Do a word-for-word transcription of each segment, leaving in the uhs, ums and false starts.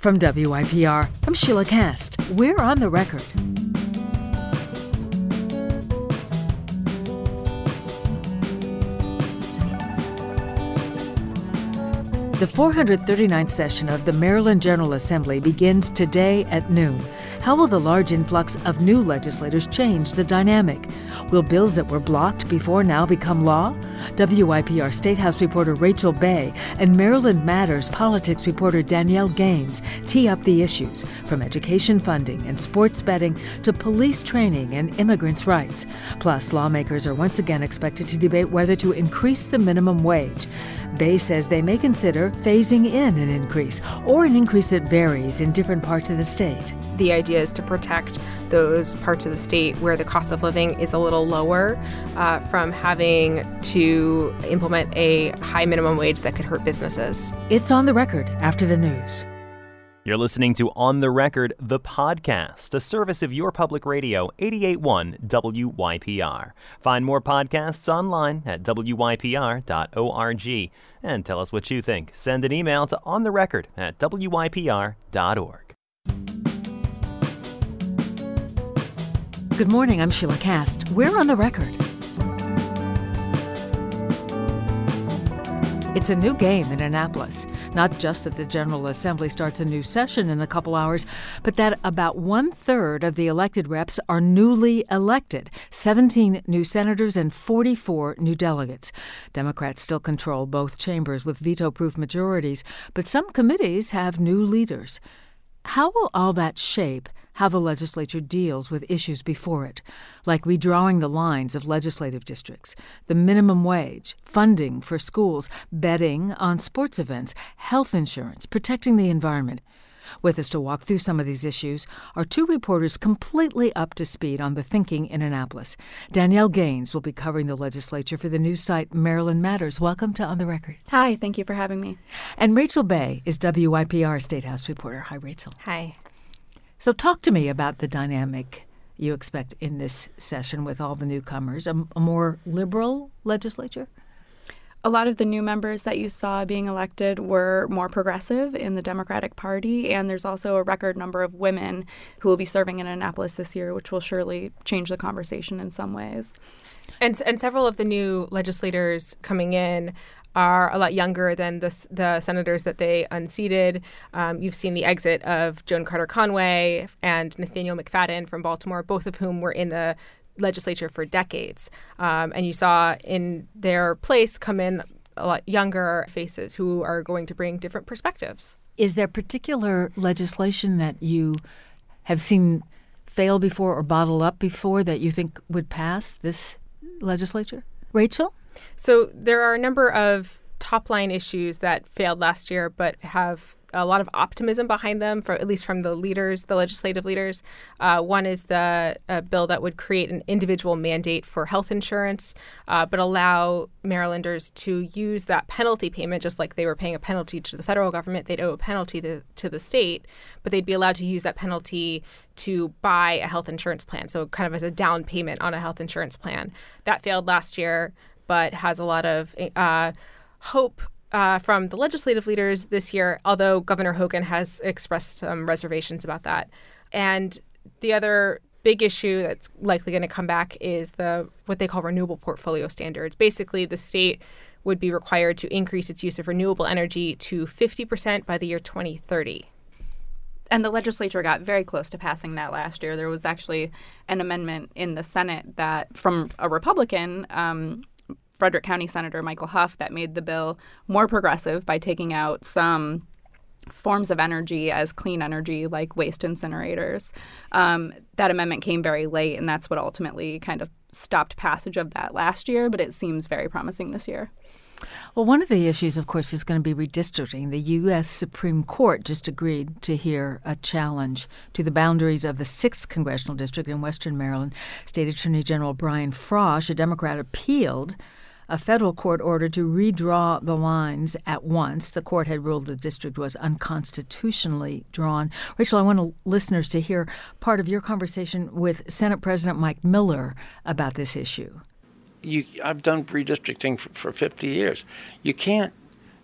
From W I P R, I'm Sheila Cast. We're on the record. The four hundred thirty-ninth session of the Maryland General Assembly begins today at noon. How will the large influx of new legislators change the dynamic? Will bills that were blocked before now become law? W I P R State House reporter Rachel Bay and Maryland Matters politics reporter Danielle Gaines tee up the issues, from education funding and sports betting to police training and immigrants' rights. Plus, lawmakers are once again expected to debate whether to increase the minimum wage. Bay says they may consider phasing in an increase, or an increase that varies in different parts of the state. The idea is to protect those parts of the state where the cost of living is a little lower uh, from having to implement a high minimum wage that could hurt businesses. It's on the record after the news. You're listening to On the Record, the podcast, a service of your public radio, eighty-eight point one W Y P R. Find more podcasts online at W Y P R dot org. And tell us what you think. Send an email to ontherecord at W Y P R dot org. Good morning, I'm Sheila Cast. We're on the record. It's a new game in Annapolis. Not just that the General Assembly starts a new session in a couple hours, but that about one-third of the elected reps are newly elected, seventeen new senators and forty-four new delegates. Democrats still control both chambers with veto-proof majorities, but some committees have new leaders. How will all that shape how the legislature deals with issues before it, like redrawing the lines of legislative districts, the minimum wage, funding for schools, betting on sports events, health insurance, protecting the environment? With us to walk through some of these issues are two reporters completely up to speed on the thinking in Annapolis. Danielle Gaines will be covering the legislature for the news site Maryland Matters. Welcome to On the Record. Hi, thank you for having me. And Rachel Bay is W I P R State House reporter. Hi, Rachel. Hi. So talk to me about the dynamic you expect in this session with all the newcomers, a, a more liberal legislature? A lot of the new members that you saw being elected were more progressive in the Democratic Party, and there's also a record number of women who will be serving in Annapolis this year, which will surely change the conversation in some ways. And, and several of the new legislators coming in are a lot younger than the, the senators that they unseated. Um, you've seen the exit of Joan Carter Conway and Nathaniel McFadden from Baltimore, both of whom were in the legislature for decades. Um, and you saw in their place come in a lot younger faces who are going to bring different perspectives. Is there particular legislation that you have seen fail before or bottle up before that you think would pass this legislature? Rachel? So there are a number of top-line issues that failed last year but have a lot of optimism behind them, for at least from the leaders, the legislative leaders. Uh, one is the uh, bill that would create an individual mandate for health insurance, uh, but allow Marylanders to use that penalty payment, just like they were paying a penalty to the federal government, they'd owe a penalty to, to the state, but they'd be allowed to use that penalty to buy a health insurance plan, so kind of as a down payment on a health insurance plan. That failed last year, but has a lot of uh, hope uh, from the legislative leaders this year, although Governor Hogan has expressed some reservations about that. And the other big issue that's likely going to come back is the what they call renewable portfolio standards. Basically, the state would be required to increase its use of renewable energy to fifty percent by the year twenty thirty. And the legislature got very close to passing that last year. There was actually an amendment in the Senate that, from a Republican, um, Frederick County Senator Michael Huff, that made the bill more progressive by taking out some forms of energy as clean energy, like waste incinerators. Um, that amendment came very late, and that's what ultimately kind of stopped passage of that last year, but it seems very promising this year. Well, one of the issues, of course, is going to be redistricting. The U S Supreme Court just agreed to hear a challenge to the boundaries of the sixth Congressional District in Western Maryland. State Attorney General Brian Frosh, a Democrat, appealed a federal court order to redraw the lines at once. The court had ruled the district was unconstitutionally drawn. Rachel, I want listeners to hear part of your conversation with Senate President Mike Miller about this issue. You, I've done redistricting for, for fifty years. You can't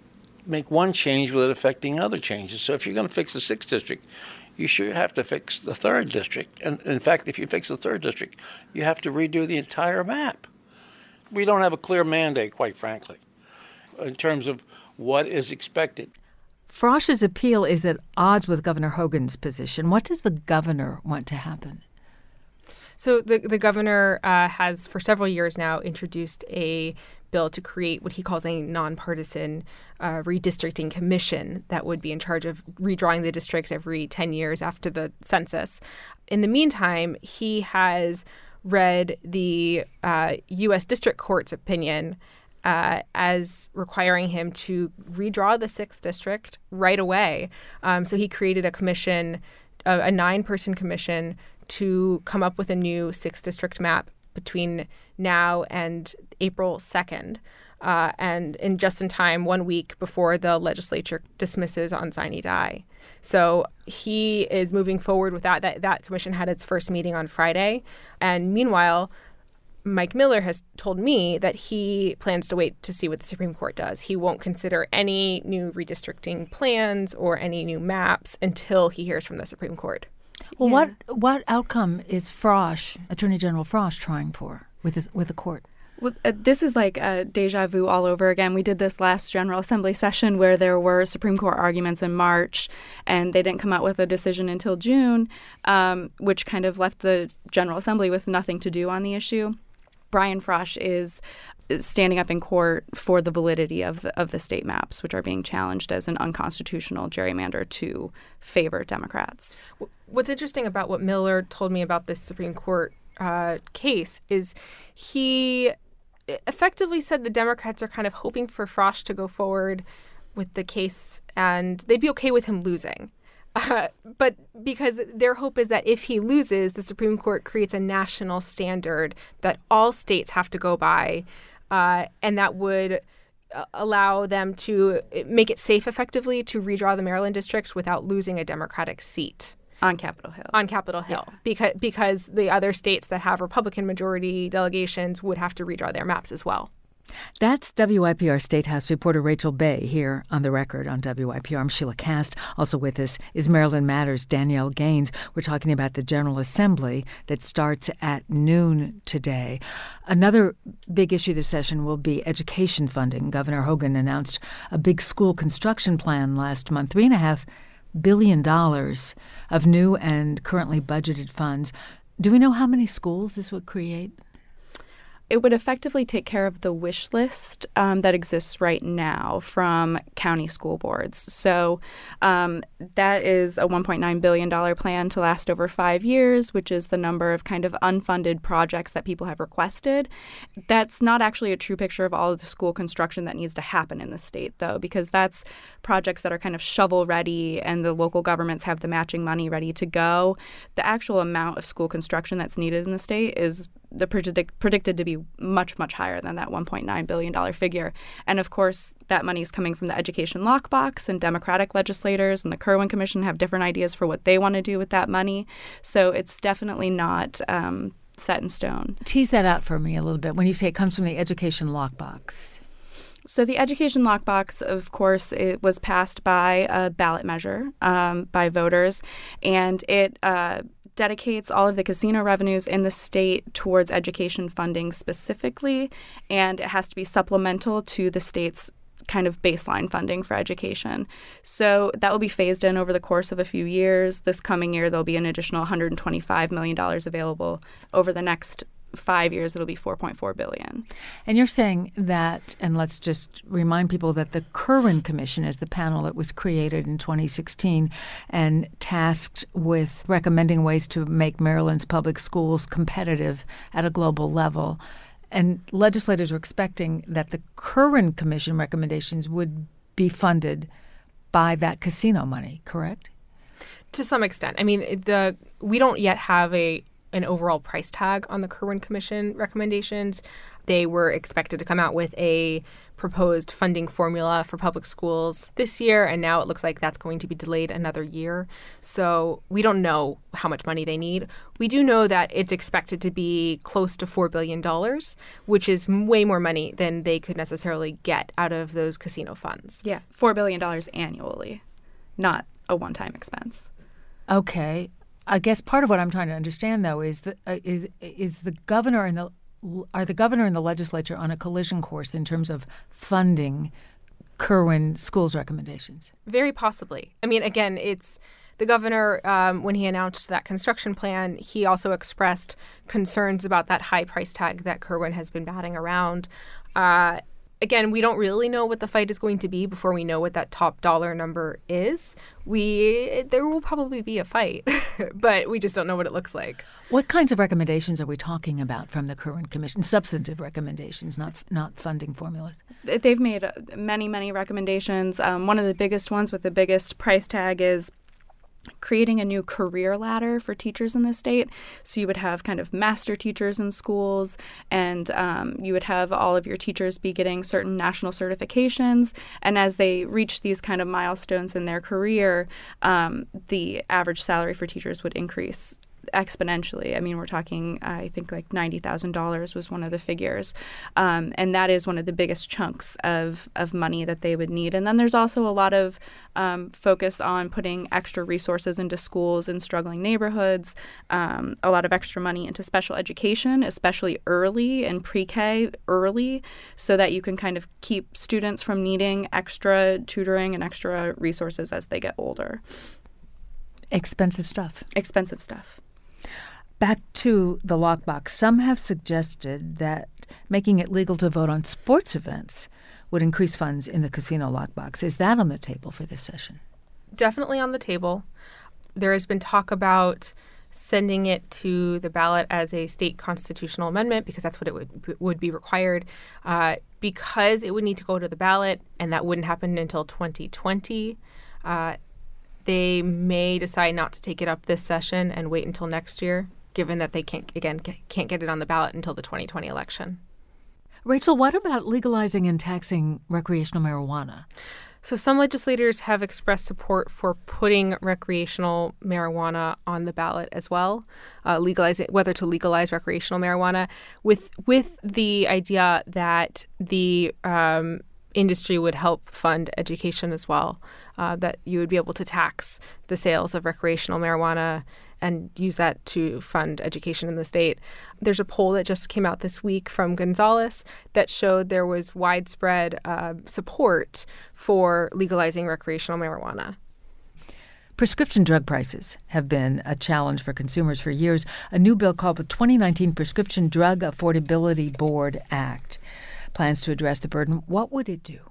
make one change without affecting other changes. So if you're going to fix the sixth district, you sure have to fix the third district. And in fact, if you fix the third district, you have to redo the entire map. We don't have a clear mandate, quite frankly, in terms of what is expected. Frosch's appeal is at odds with Governor Hogan's position. What does the governor want to happen? So the the governor uh, has, for several years now, introduced a bill to create what he calls a nonpartisan uh, redistricting commission that would be in charge of redrawing the districts every ten years after the census. In the meantime, he has read the uh, U S District Court's opinion uh, as requiring him to redraw the sixth district right away. Um, so he created a commission, a, a nine-person commission, to come up with a new sixth district map between now and April second, uh, and in just in time, one week before the legislature dismisses on sine die. So he is moving forward with that. That that commission had its first meeting on Friday. And meanwhile, Mike Miller has told me that he plans to wait to see what the Supreme Court does. He won't consider any new redistricting plans or any new maps until he hears from the Supreme Court. Well, Yeah. what what outcome is Frosch, Attorney General Frosch, trying for with his, with the court? Well, uh, this is like a deja vu all over again. We did this last General Assembly session where there were Supreme Court arguments in March, and they didn't come out with a decision until June, um, which kind of left the General Assembly with nothing to do on the issue. Brian Frosch is standing up in court for the validity of the, of the state maps, which are being challenged as an unconstitutional gerrymander to favor Democrats. What's interesting about what Miller told me about this Supreme Court uh, case is he effectively said the Democrats are kind of hoping for Frosch to go forward with the case and they'd be okay with him losing. Uh, but because their hope is that if he loses, the Supreme Court creates a national standard that all states have to go by, uh, and that would uh, allow them to make it safe effectively to redraw the Maryland districts without losing a Democratic seat. On Capitol Hill. On Capitol Hill, Yeah. because because the other states that have Republican majority delegations would have to redraw their maps as well. That's W I P R State House reporter Rachel Bay here on The Record on W I P R. I'm Sheila Cast. Also with us is Maryland Matters' Danielle Gaines. We're talking about the General Assembly that starts at noon today. Another big issue this session will be education funding. Governor Hogan announced a big school construction plan last month, three and a half billion dollars of new and currently budgeted funds. Do we know how many schools this would create? It would effectively take care of the wish list um, that exists right now from county school boards. So um, that is a one point nine billion dollars plan to last over five years, which is the number of kind of unfunded projects that people have requested. That's not actually a true picture of all of the school construction that needs to happen in the state, though, because that's projects that are kind of shovel ready and the local governments have the matching money ready to go. The actual amount of school construction that's needed in the state is the predict, predicted to be much, much higher than that one point nine billion dollars figure. And of course, that money is coming from the education lockbox, and Democratic legislators and the Kirwan Commission have different ideas for what they want to do with that money. So it's definitely not um, set in stone. Tease that out for me a little bit. When you say it comes from the education lockbox. So the education lockbox, of course, it was passed by a ballot measure um, by voters, and it uh, dedicates all of the casino revenues in the state towards education funding specifically, and it has to be supplemental to the state's kind of baseline funding for education. So that will be phased in over the course of a few years. This coming year, there'll be an additional one hundred twenty-five million dollars available. Over the next five years, it'll be four point four billion dollars. And you're saying that, and let's just remind people that the Kirwan Commission is the panel that was created in twenty sixteen and tasked with recommending ways to make Maryland's public schools competitive at a global level. And legislators are expecting that the Kirwan Commission recommendations would be funded by that casino money, correct? To some extent. I mean, the we don't yet have a an overall price tag on the Kirwan Commission recommendations. they were expected to come out with a proposed funding formula for public schools this year, and now it looks like that's going to be delayed another year. So we don't know how much money they need. We do know that it's expected to be close to four billion dollars, which is way more money than they could necessarily get out of those casino funds. Yeah, four billion dollars annually, not a one-time expense. Okay. I guess part of what I'm trying to understand, though, is that uh, is is the governor and the are the governor and the legislature on a collision course in terms of funding Kirwan schools recommendations? Very possibly. I mean, again, it's the governor, um, when he announced that construction plan, he also expressed concerns about that high price tag that Kirwan has been batting around. Uh, Again, we don't really know what the fight is going to be before we know what that top dollar number is. We there will probably be a fight, but we just don't know what it looks like. What kinds of recommendations are we talking about from the Kirwan Commission? Substantive recommendations, not not funding formulas. They've made many, many recommendations. Um, one of the biggest ones with the biggest price tag is creating a new career ladder for teachers in the state. So you would have kind of master teachers in schools, and um, you would have all of your teachers be getting certain national certifications. And as they reach these kind of milestones in their career, um, the average salary for teachers would increase exponentially. I mean, we're talking, I think, like ninety thousand dollars was one of the figures. Um, and that is one of the biggest chunks of, of money that they would need. And then there's also a lot of um, focus on putting extra resources into schools in struggling neighborhoods, um, a lot of extra money into special education, especially early and pre-K early, so that you can kind of keep students from needing extra tutoring and extra resources as they get older. Expensive stuff. Expensive stuff. Back to the lockbox. Some have suggested that making it legal to vote on sports events would increase funds in the casino lockbox. Is that on the table for this session? Definitely on the table. There has been talk about sending it to the ballot as a state constitutional amendment because that's what it would would be required. Uh, because it would need to go to the ballot, and that wouldn't happen until twenty twenty, uh, they may decide not to take it up this session and wait until next year, given that they can't, again, can't get it on the ballot until the twenty twenty election. Rachel, what about legalizing and taxing recreational marijuana? So some legislators have expressed support for putting recreational marijuana on the ballot as well, uh, legalize it, whether to legalize recreational marijuana, with with the idea that the um, industry would help fund education as well, uh, that you would be able to tax the sales of recreational marijuana and use that to fund education in the state. There's a poll that just came out this week from Gonzales that showed there was widespread uh, support for legalizing recreational marijuana. Prescription drug prices have been a challenge for consumers for years. A new bill called the twenty nineteen Prescription Drug Affordability Board Act plans to address the burden. What would it do?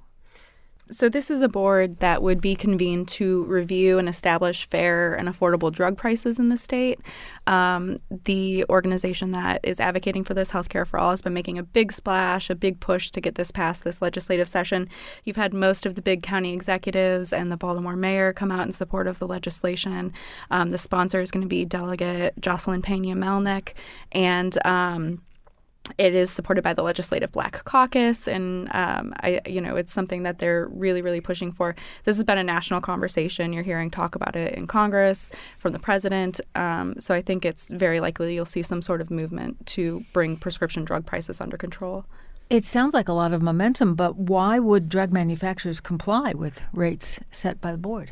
So this is a board that would be convened to review and establish fair and affordable drug prices in the state. Um, the organization that is advocating for this, Healthcare for All, has been making a big splash, a big push to get this passed this legislative session. You've had most of the big county executives and the Baltimore mayor come out in support of the legislation. Um, the sponsor is going to be Delegate Jocelyn Pena-Melnick, and um, it is supported by the Legislative Black Caucus, and um, I, you know, it's something that they're really, really pushing for. This has been a national conversation. You're hearing talk about it in Congress from the president. Um, so I think it's very likely you'll see some sort of movement to bring prescription drug prices under control. It sounds like a lot of momentum, but why would drug manufacturers comply with rates set by the board?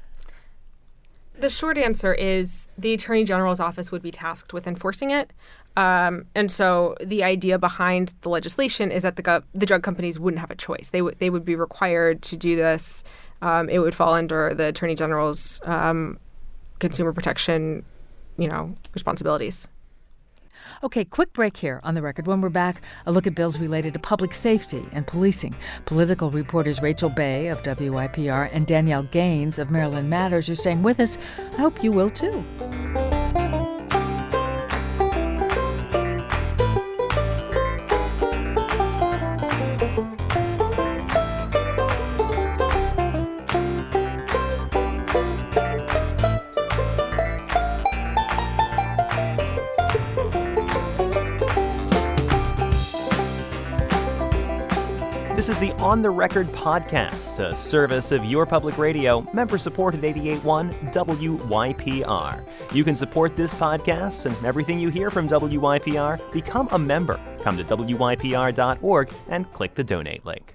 The short answer is the Attorney General's office would be tasked with enforcing it. Um, and so the idea behind the legislation is that the go- the drug companies wouldn't have a choice. They would they would be required to do this. Um, it would fall under the Attorney General's um, consumer protection, you know, responsibilities. Okay, quick break here on The Record. When we're back, a look at bills related to public safety and policing. Political reporters Rachel Bay of W Y P R and Danielle Gaines of Maryland Matters are staying with us. I hope you will too. This is the On the Record podcast, a service of your public radio, member-supported eighty-eight point one W Y P R. You can support this podcast and everything you hear from W Y P R. Become a member. Come to W Y P R dot org and click the donate link.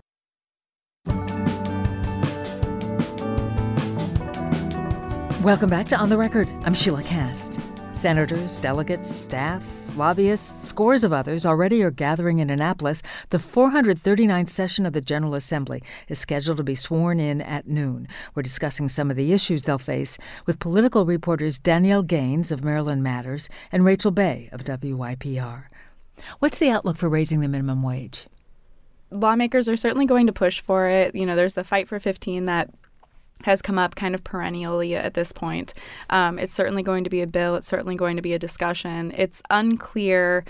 Welcome back to On the Record. I'm Sheila Cast. Senators, delegates, staff, lobbyists, scores of others already are gathering in Annapolis. The four hundred thirty-ninth session of the General Assembly is scheduled to be sworn in at noon. We're discussing some of the issues they'll face with political reporters Danielle Gaines of Maryland Matters and Rachel Bay of W Y P R. What's the outlook for raising the minimum wage? Lawmakers are certainly going to push for it. You know, there's the Fight for fifteen that has come up kind of perennially at this point. Um, it's certainly going to be a bill. It's certainly going to be a discussion. It's unclear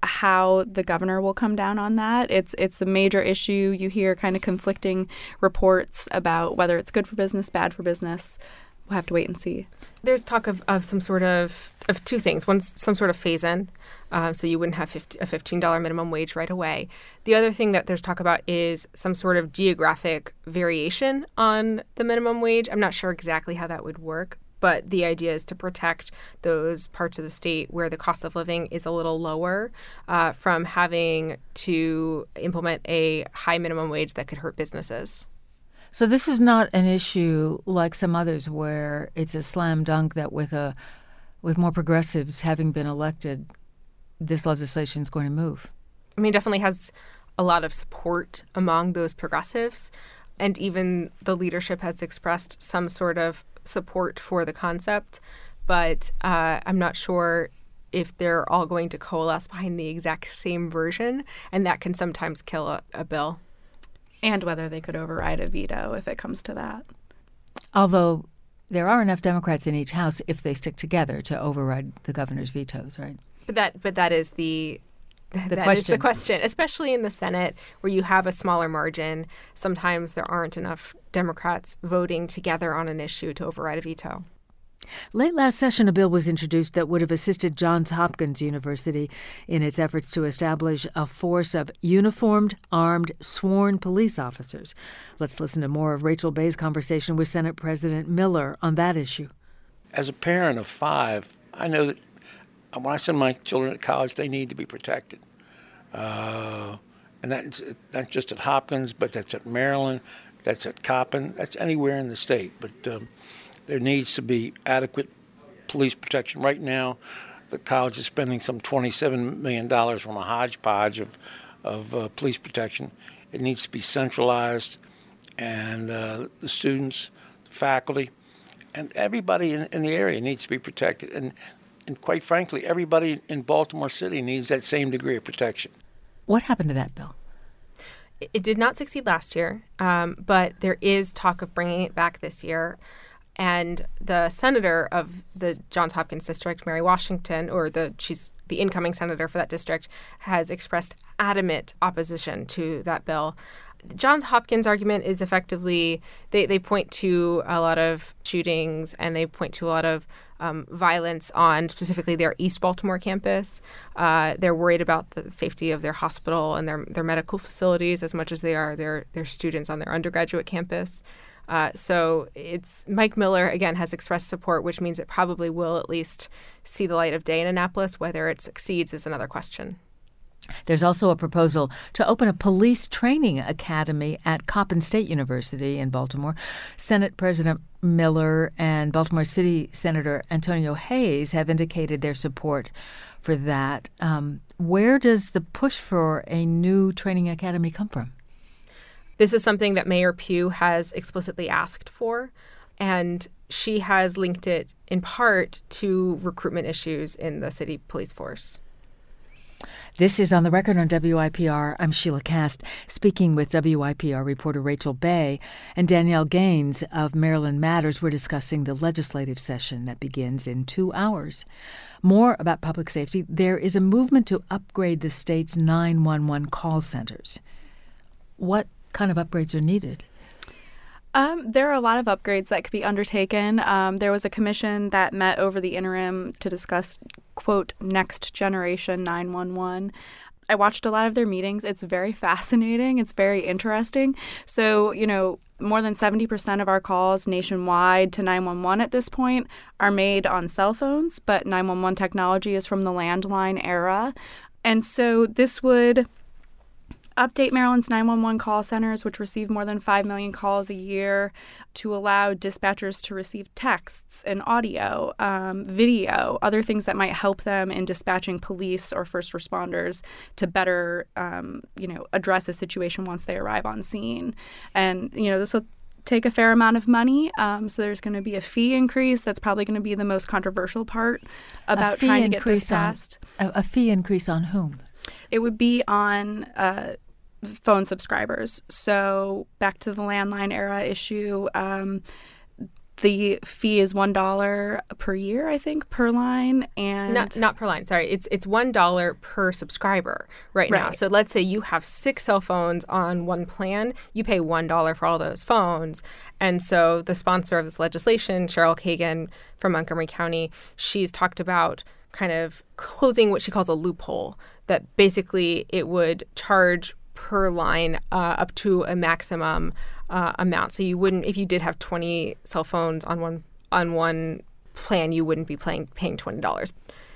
how the governor will come down on that. It's it's a major issue. You hear kind of conflicting reports about whether it's good for business, bad for business. We'll have to wait and see. There's talk of, of some sort of, of two things. One's some sort of phase-in, uh, so you wouldn't have fifty, a fifteen dollars minimum wage right away. The other thing that there's talk about is some sort of geographic variation on the minimum wage. I'm not sure exactly how that would work, but the idea is to protect those parts of the state where the cost of living is a little lower uh, from having to implement a high minimum wage that could hurt businesses. So this is not an issue like some others where it's a slam dunk that with a with more progressives having been elected, this legislation is going to move. I mean, it definitely has a lot of support among those progressives, and even the leadership has expressed some sort of support for the concept, but uh, I'm not sure if they're all going to coalesce behind the exact same version, and that can sometimes kill a, a bill. And whether they could override a veto if it comes to that. Although there are enough Democrats in each house if they stick together to override the governor's vetoes, right? But that but that is the the that question. is the question, especially in the Senate where you have a smaller margin. Sometimes there aren't enough Democrats voting together on an issue to override a veto. Late last session, a bill was introduced that would have assisted Johns Hopkins University in its efforts to establish a force of uniformed, armed, sworn police officers. Let's listen to more of Rachel Bay's conversation with Senate President Miller on that issue. As a parent of five, I know that when I send my children to college, they need to be protected. Uh, and that's not just at Hopkins, but that's at Maryland, that's at Coppin, that's anywhere in the state. But um, there needs to be adequate police protection. Right now, the college is spending some twenty-seven million dollars on a hodgepodge of, of uh, police protection. It needs to be centralized, and uh, the students, the faculty, and everybody in, in the area needs to be protected. And, and quite frankly, everybody in Baltimore City needs that same degree of protection. What happened to that bill? It, it did not succeed last year, um, but there is talk of bringing it back this year. And the senator of the Johns Hopkins district, Mary Washington, or the she's the incoming senator for that district, has expressed adamant opposition to that bill. Johns Hopkins' argument is effectively they, they point to a lot of shootings and they point to a lot of um, violence on specifically their East Baltimore campus. Uh, they're worried about the safety of their hospital and their their medical facilities as much as they are their their students on their undergraduate campus. Uh, so it's Mike Miller, again, has expressed support, which means it probably will at least see the light of day in Annapolis. Whether it succeeds is another question. There's also a proposal to open a police training academy at Coppin State University in Baltimore. Senate President Miller and Baltimore City Senator Antonio Hayes have indicated their support for that. Um, where does the push for a new training academy come from? This is something that Mayor Pugh has explicitly asked for, and she has linked it in part to recruitment issues in the city police force. This is On the Record on W I P R. I'm Sheila Cast, speaking with W I P R reporter Rachel Bay and Danielle Gaines of Maryland Matters. We're discussing the legislative session that begins in two hours. More about public safety. There is a movement to upgrade the state's nine one one call centers. What kind of upgrades are needed? Um, there are a lot of upgrades that could be undertaken. Um, there was a commission that met over the interim to discuss, quote, next generation nine one one. I watched a lot of their meetings. It's very fascinating. It's very interesting. So, you know, more than seventy percent of our calls nationwide to nine one one at this point are made on cell phones, but nine one one technology is from the landline era. And so this would update Maryland's nine one one call centers, which receive more than five million calls a year, to allow dispatchers to receive texts and audio, um, video, other things that might help them in dispatching police or first responders to better, um, you know, address a situation once they arrive on scene. And, you know, this will take a fair amount of money. Um, so there's going to be a fee increase. That's probably going to be the most controversial part about trying to get this passed. On, a, a fee increase on whom? It would be on uh, phone subscribers. So back to the landline era issue, um, the fee is one dollar per year, I think, per line. And not not per line. Sorry, it's it's one dollar per subscriber right, right now. So let's say you have six cell phones on one plan. You pay one dollar for all those phones. And so the sponsor of this legislation, Cheryl Kagan from Montgomery County, she's talked about kind of closing what she calls a loophole, that basically it would charge per line uh, up to a maximum uh, amount. So you wouldn't, if you did have twenty cell phones on one on one plan, you wouldn't be paying paying twenty dollars.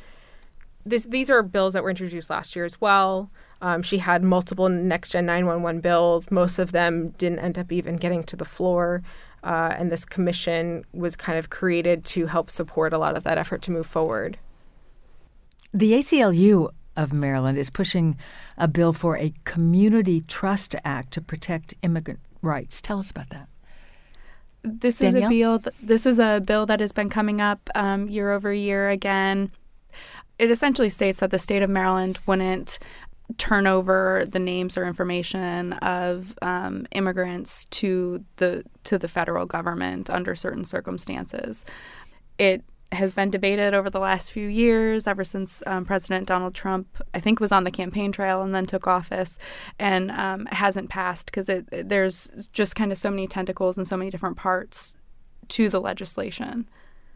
This, these are bills that were introduced last year as well. Um, she had multiple next-gen nine one one bills. Most of them didn't end up even getting to the floor. Uh, and this commission was kind of created to help support a lot of that effort to move forward. The A C L U of Maryland is pushing a bill for a Community Trust Act to protect immigrant rights. Tell us about that. This Danielle? is a bill. Th- this is a bill that has been coming up um, year over year again. It essentially states that the state of Maryland wouldn't turn over the names or information of um, immigrants to the to the federal government under certain circumstances. It has been debated over the last few years, ever since um, President Donald Trump, I think, was on the campaign trail and then took office, and um, hasn't passed because it, it, there's just kind of so many tentacles and so many different parts to the legislation.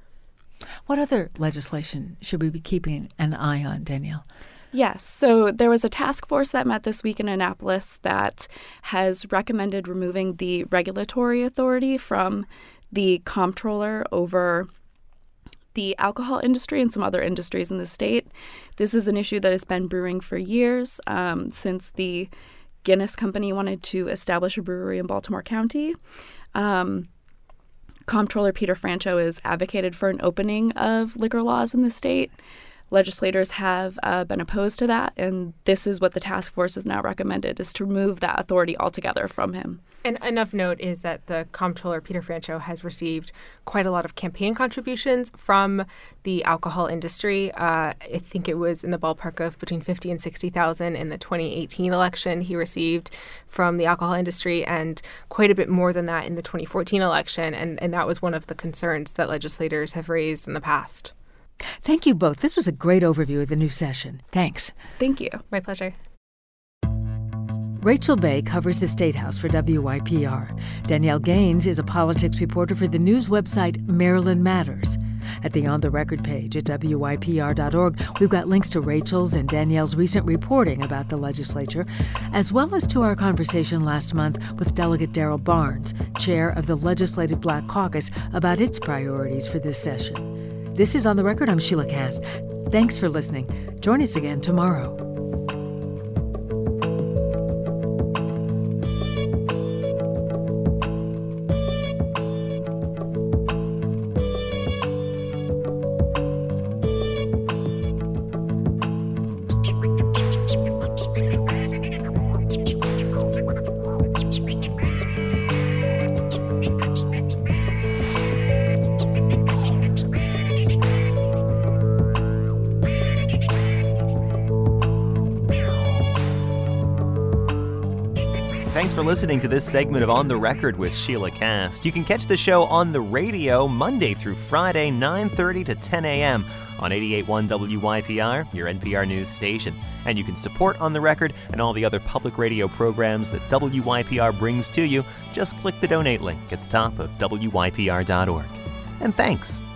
What other legislation should we be keeping an eye on, Danielle? Yes. So there was a task force that met this week in Annapolis that has recommended removing the regulatory authority from the comptroller over the alcohol industry and some other industries in the state. This is an issue that has been brewing for years, um, since the Guinness Company wanted to establish a brewery in Baltimore County. Um, Comptroller Peter Francho has advocated for an opening of liquor laws in the state. Legislators have uh, been opposed to that, and this is what the task force has now recommended, is to remove that authority altogether from him. And enough note is that the comptroller, Peter Francho, has received quite a lot of campaign contributions from the alcohol industry. Uh, I think it was in the ballpark of between fifty and sixty thousand in the twenty eighteen election he received from the alcohol industry, and quite a bit more than that in the twenty fourteen election. And, and that was one of the concerns that legislators have raised in the past. Thank you both. This was a great overview of the new session. Thanks. Thank you. My pleasure. Rachel Bay covers the State House for W Y P R. Danielle Gaines is a politics reporter for the news website Maryland Matters. At the On the Record page at W Y P R dot org, we've got links to Rachel's and Danielle's recent reporting about the legislature, as well as to our conversation last month with Delegate Darrell Barnes, chair of the Legislative Black Caucus, about its priorities for this session. This is On the Record. I'm Sheila Cass. Thanks for listening. Join us again tomorrow. Thanks for listening to this segment of On the Record with Sheila Cast. You can catch the show on the radio Monday through Friday, nine thirty to ten a.m. on eighty-eight point one W Y P R, your N P R news station. And you can support On the Record and all the other public radio programs that W Y P R brings to you. Just click the donate link at the top of W Y P R dot org. And thanks.